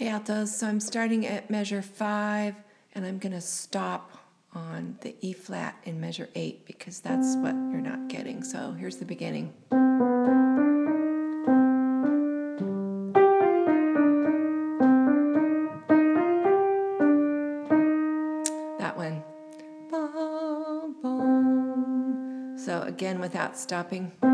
Hey altos, so I'm starting at measure 5 and I'm going to stop on the E flat in measure 8 because that's what you're not getting. So here's the beginning. That one. Boom, boom. So again without stopping.